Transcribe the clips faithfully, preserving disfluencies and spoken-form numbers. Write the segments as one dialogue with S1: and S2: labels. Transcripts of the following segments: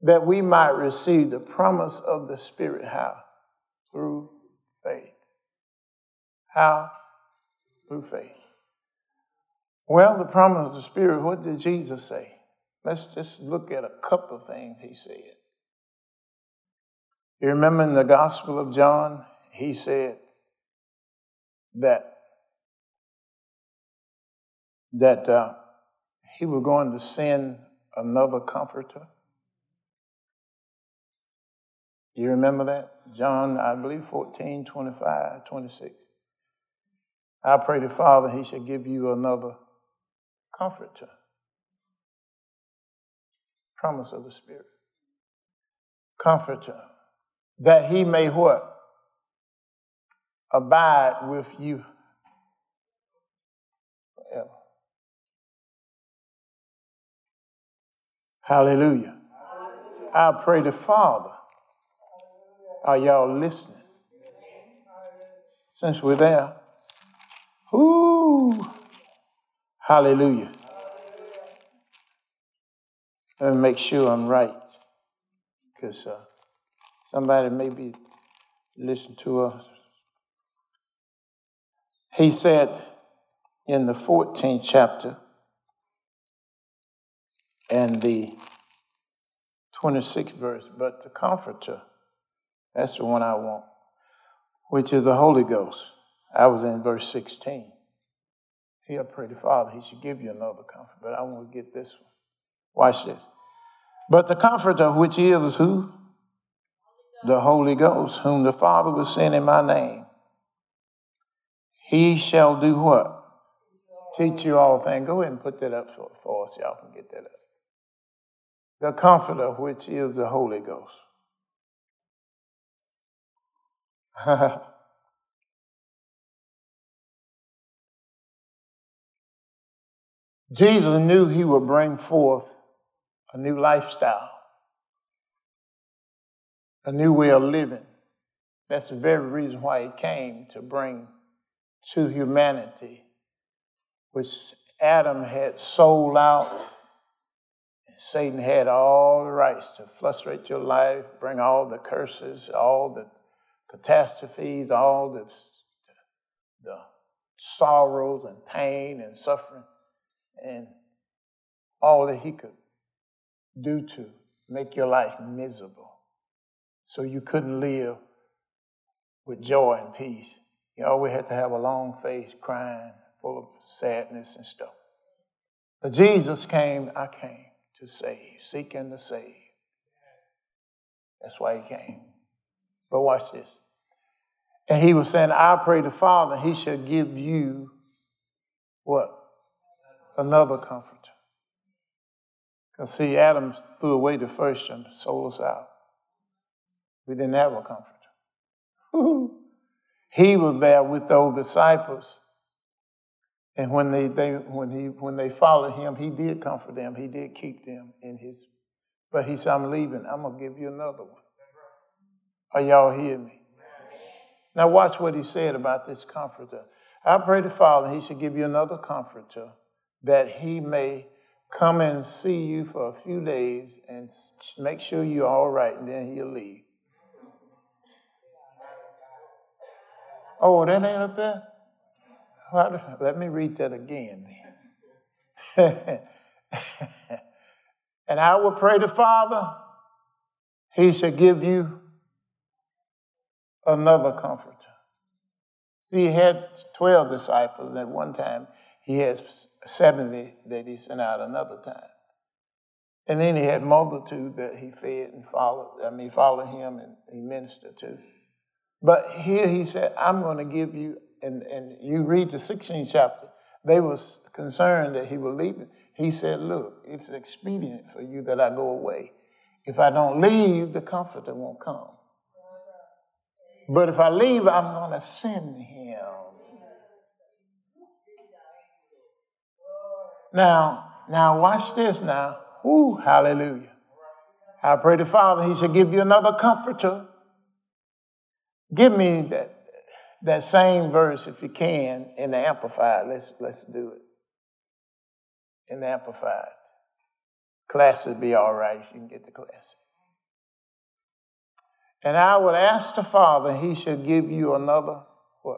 S1: that we might receive the promise of the Spirit. How? Through faith. How? Through faith. Well, the promise of the Spirit, what did Jesus say? Let's just look at a couple of things he said. You remember in the Gospel of John, he said that, that uh, he was going to send another comforter. You remember that? John, I believe, fourteen, twenty-five, twenty-six. I pray the Father, he should give you another comforter. Promise of the Spirit. Comforter. That he may what? Abide with you forever. Hallelujah. I pray the Father. Are y'all listening? Since we're there. Ooh. Hallelujah. Let me make sure I'm right. Because uh, somebody may be listening to us. He said in the fourteenth chapter and the twenty-sixth verse, but the Comforter, that's the one I want, which is the Holy Ghost. I was in verse sixteen. He'll pray the Father, he should give you another comfort, but I want to get this one. Watch this. But the Comforter, which is who? The Holy Ghost, whom the Father will send in my name. He shall do what? Teach you all things. Go ahead and put that up for, for us. Y'all can get that up. The Comforter, which is the Holy Ghost. Jesus knew he would bring forth a new lifestyle, a new way of living. That's the very reason why he came, to bring to humanity, which Adam had sold out. Satan had all the rights to frustrate your life, bring all the curses, all the catastrophes, all the, the sorrows and pain and suffering, and all that he could do to make your life miserable. So you couldn't live with joy and peace. You always had to have a long face, crying, full of sadness and stuff. But Jesus came, I came to save, seek and to save. That's why he came. But watch this. And he was saying, I pray the Father, he shall give you what? Another comforter. Because see, Adam threw away the first one, sold us out. We didn't have a comforter. He was there with those disciples. And when they, they when he when they followed him, he did comfort them. He did keep them in his. But he said, I'm leaving. I'm going to give you another one. Are y'all hearing me? Now watch what he said about this comforter. I pray the Father, he should give you another comforter, that he may come and see you for a few days and make sure you're all right, and then he'll leave. Oh, that ain't up there? Well, let me read that again. And I will pray the Father, he shall give you another comforter. See, he had twelve disciples, and at one time he had seventy that he sent out another time. And then he had multitude that he fed and followed, I mean, followed him and he ministered to. But here he said, I'm going to give you, and, and you read the sixteenth chapter, they was concerned that he was leaving. He said, look, it's expedient for you that I go away. If I don't leave, the Comforter won't come. But if I leave, I'm going to send him. Now, now watch this now. Ooh, hallelujah. I pray the Father, he shall give you another comforter. Give me that, that same verse, if you can, in the Amplified. Let's, let's do it. In the Amplified. Classic would be all right if you can get the classic. And I would ask the Father, he should give you another, what?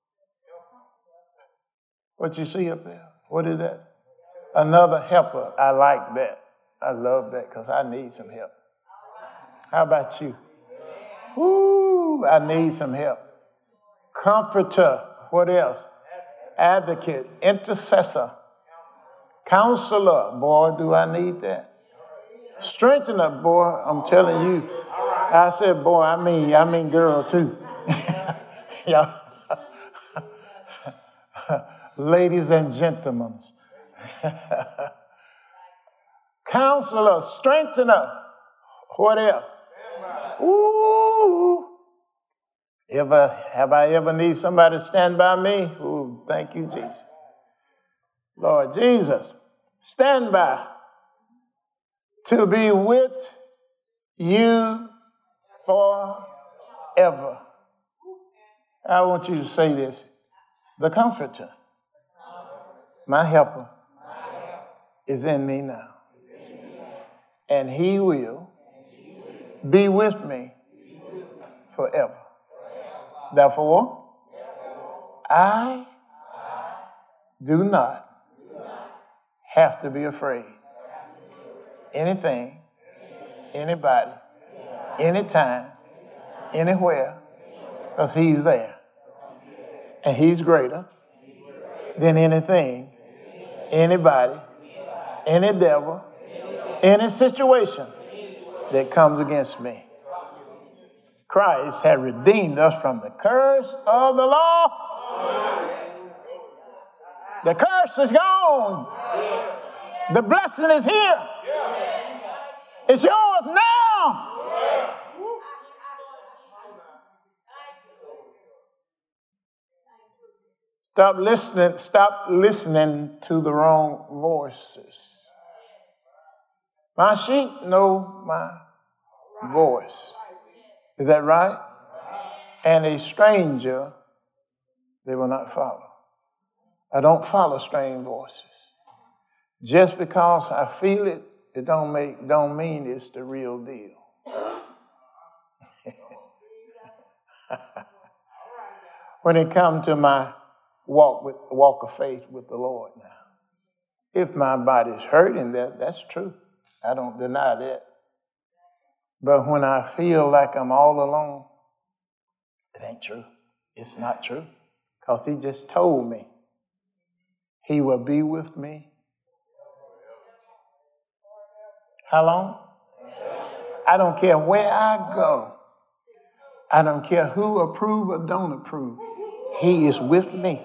S1: What you see up there? What is that? Another helper. I like that. I love that because I need some help. How about you? Ooh, I need some help. Comforter. What else? Advocate. Intercessor. Counselor. Boy, do I need that. Strengthener. Boy, I'm telling you. I said, boy, I mean, I mean girl too. Yeah. Ladies and gentlemen. Counselor, strengthener. What else? Ooh. Ever, have I ever need somebody to stand by me? Ooh, thank you, Jesus. Lord Jesus, stand by to be with you forever. I want you to say this. The Comforter, my helper, is in me now. And he will be with me forever. Therefore, I do not have to be afraid. Anything, anybody, anytime, anywhere, because he's there. And he's greater than anything, anybody, any devil, any situation that comes against me. Christ had redeemed us from the curse of the law. The curse is gone. The blessing is here. It's yours now. Stop listening, stop listening to the wrong voices. My sheep know my voice. Is that right? And a stranger they will not follow. I don't follow strange voices. Just because I feel it, it don't make don't mean it's the real deal. When it comes to my walk with walk of faith with the Lord now, if my body's hurting, that that's true. I don't deny that. But when I feel like I'm all alone, it ain't true. It's not true. Because he just told me he will be with me. How long? I don't care where I go. I don't care who approve or don't approve. He is with me.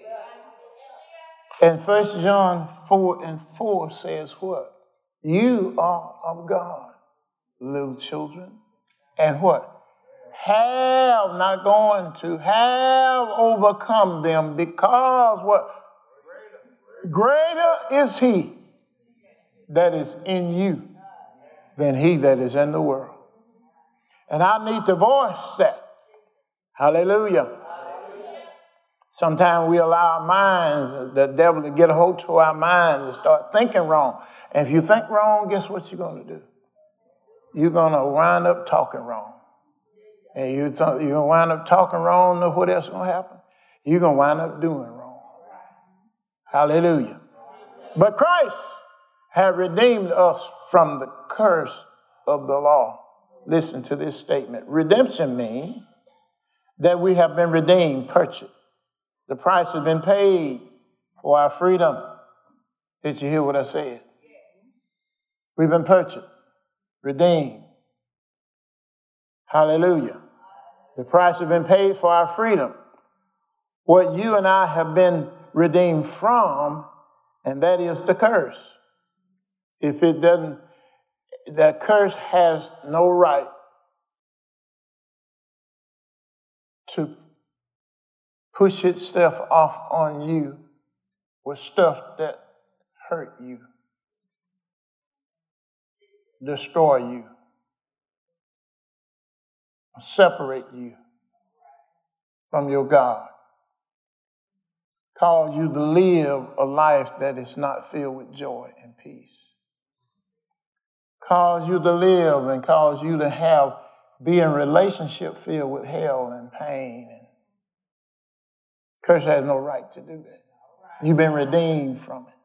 S1: And First John four and four says what? You are of God, little children. And what? Have, not going to, have overcome them because what? Greater is he that is in you than he that is in the world. And I need to voice that. Hallelujah. Sometimes we allow our minds, the devil, to get a hold to our minds and start thinking wrong. And if you think wrong, guess what you're going to do? You're going to wind up talking wrong. And you're going to wind up talking wrong. Know what else is going to happen? You're going to wind up doing wrong. Hallelujah. But Christ had redeemed us from the curse of the law. Listen to this statement. Redemption means that we have been redeemed, purchased. The price has been paid for our freedom. Did you hear what I said? We've been purchased, redeemed. Hallelujah. The price has been paid for our freedom. What you and I have been redeemed from, and that is the curse. If it doesn't, that curse has no right to push its stuff off on you with stuff that hurt you, destroy you, separate you from your God, cause you to live a life that is not filled with joy and peace, cause you to live and cause you to have be in relationship filled with hell and pain. And curse has no right to do that. You've been redeemed from it.